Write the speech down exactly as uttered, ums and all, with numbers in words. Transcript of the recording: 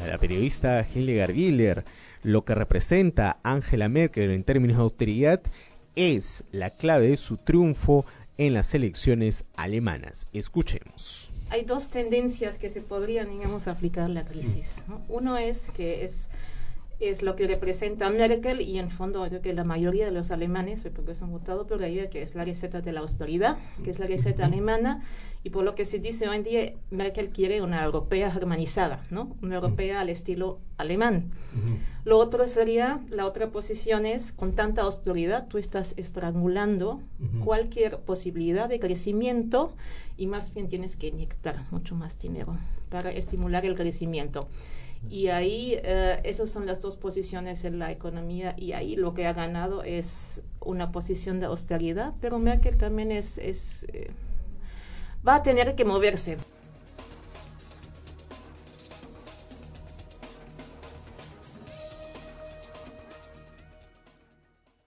la periodista Hildegard Giller, lo que representa Angela Merkel en términos de austeridad es la clave de su triunfo en las elecciones alemanas. Escuchemos. Hay dos tendencias que se podrían, digamos, aplicar a la crisis, ¿no? Uno es que es, es lo que representa Merkel y en fondo creo que la mayoría de los alemanes, porque han votado por ella, que es la receta de la austeridad, que es la receta alemana, y por lo que se dice hoy en día, Merkel quiere una europea germanizada, ¿no? Una europea al estilo alemán. Uh-huh. Lo otro sería, la otra posición es, con tanta austeridad, tú estás estrangulando uh-huh. cualquier posibilidad de crecimiento y más bien tienes que inyectar mucho más dinero para estimular el crecimiento. Y ahí, eh, esas son las dos posiciones en la economía, y ahí lo que ha ganado es una posición de austeridad, pero Merkel también es... es eh, va a tener que moverse.